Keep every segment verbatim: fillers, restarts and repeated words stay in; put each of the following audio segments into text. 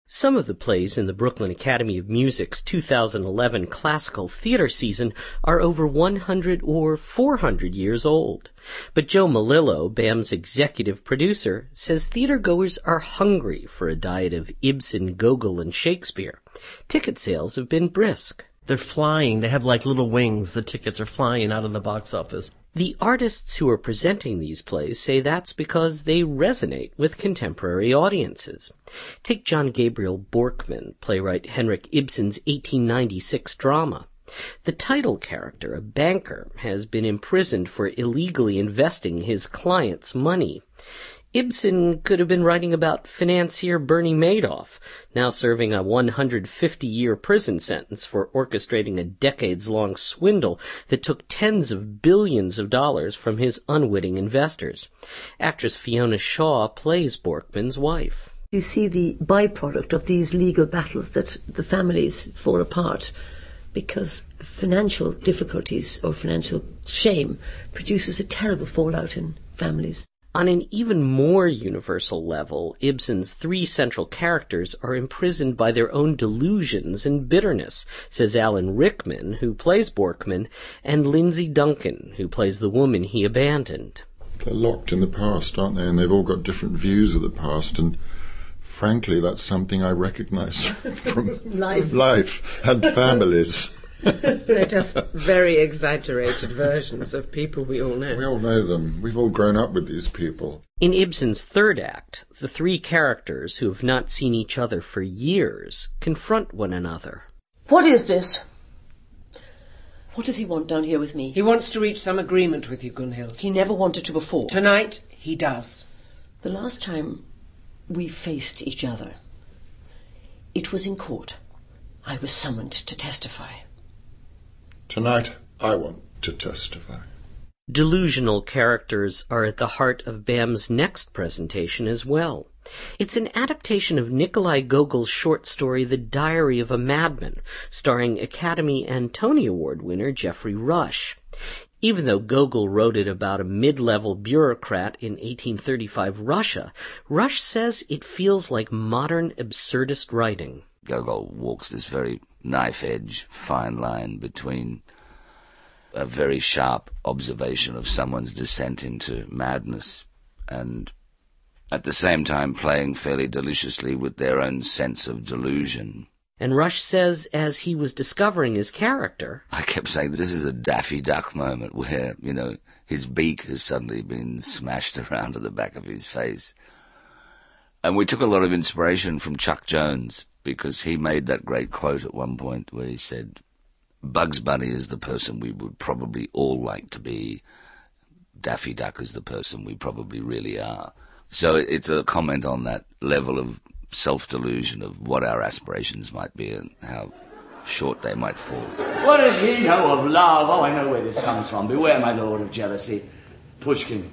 Some of the plays in the Brooklyn Academy of Music's two thousand eleven classical theater season are over one hundred or four hundred years old. But Joe Melillo, B A M's executive producer, says theatergoers are hungry for a diet of Ibsen, Gogol, and Shakespeare. Ticket sales have been brisk. They're flying. They have like little wings. The tickets are flying out of the box office. The artists who are presenting these plays say that's because they resonate with contemporary audiences. Take John Gabriel Borkman, playwright Henrik Ibsen's eighteen ninety-six drama. The title character, a banker, has been imprisoned for illegally investing his client's money. Ibsen could have been writing about financier Bernie Madoff, now serving a one hundred fifty year prison sentence for orchestrating a decades-long swindle that took tens of billions of dollars from his unwitting investors. Actress Fiona Shaw plays Borkman's wife. You see the byproduct of these legal battles, that the families fall apart because financial difficulties or financial shame produces a terrible fallout in families. On an even more universal level, Ibsen's three central characters are imprisoned by their own delusions and bitterness, says Alan Rickman, who plays Borkman, and Lindsay Duncan, who plays the woman he abandoned. They're locked in the past, aren't they? And they've all got different views of the past, and frankly, that's something I recognise from life. life and families. They're just very exaggerated versions of people we all know. We all know them. We've all grown up with these people. In Ibsen's third act, the three characters who have not seen each other for years confront one another. What is this? What does he want down here with me? He wants to reach some agreement with you, Gunhild. He never wanted to before. Tonight, he does. The last time we faced each other, it was in court. I was summoned to testify. Tonight, I want to testify. Delusional characters are at the heart of B A M's next presentation as well. It's an adaptation of Nikolai Gogol's short story The Diary of a Madman, starring Academy and Tony Award winner Geoffrey Rush. Even though Gogol wrote it about a mid-level bureaucrat in eighteen thirty-five Russia, Rush says it feels like modern absurdist writing. Gogol walks this very knife-edge, fine line between a very sharp observation of someone's descent into madness and at the same time playing fairly deliciously with their own sense of delusion. And Rush says as he was discovering his character, I kept saying this is a Daffy Duck moment where, you know, his beak has suddenly been smashed around to the back of his face. And we took a lot of inspiration from Chuck Jones, because he made that great quote at one point where he said, Bugs Bunny is the person we would probably all like to be. Daffy Duck is the person we probably really are. So it's a comment on that level of self-delusion of what our aspirations might be and how short they might fall. What does he know of love? Oh, I know where this comes from. Beware, my lord, of jealousy. Pushkin.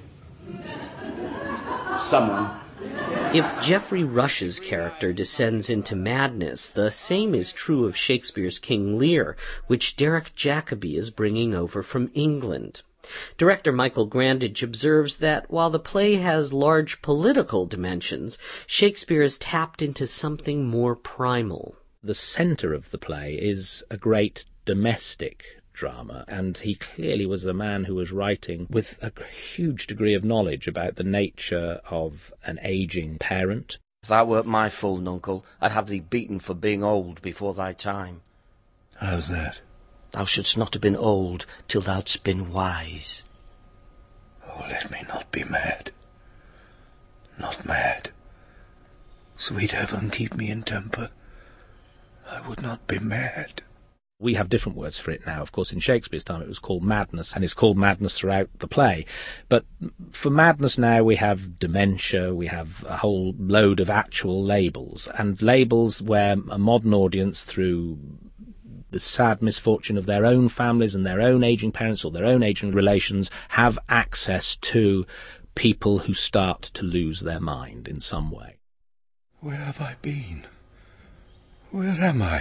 Someone. If Geoffrey Rush's character descends into madness, the same is true of Shakespeare's King Lear, which Derek Jacobi is bringing over from England. Director Michael Grandage observes that while the play has large political dimensions, Shakespeare has tapped into something more primal. The centre of the play is a great domestic drama, and he clearly was a man who was writing with a huge degree of knowledge about the nature of an ageing parent. If thou wert my fool, nuncle, I'd have thee beaten for being old before thy time. How's that? Thou shouldst not have been old till thou'dst been wise. Oh, let me not be mad. Not mad. Sweet heaven, keep me in temper. I would not be mad. We have different words for it now. Of course, in Shakespeare's time it was called madness, and it's called madness throughout the play. But for madness now we have dementia, we have a whole load of actual labels, and labels where a modern audience, through the sad misfortune of their own families and their own ageing parents or their own ageing relations, have access to people who start to lose their mind in some way. Where have I been? Where am I?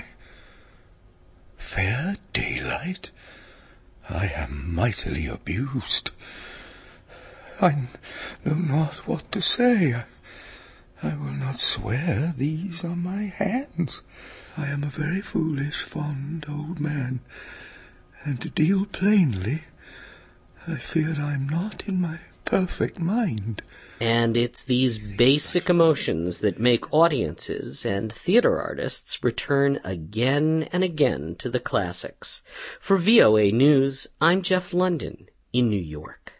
Fair daylight? I am mightily abused. I know not what to say. I will not swear these are my hands. I am a very foolish, fond old man, and to deal plainly, I fear I'm not in my perfect mind. And it's these basic emotions that make audiences and theater artists return again and again to the classics. For V O A News, I'm Jeff London in New York.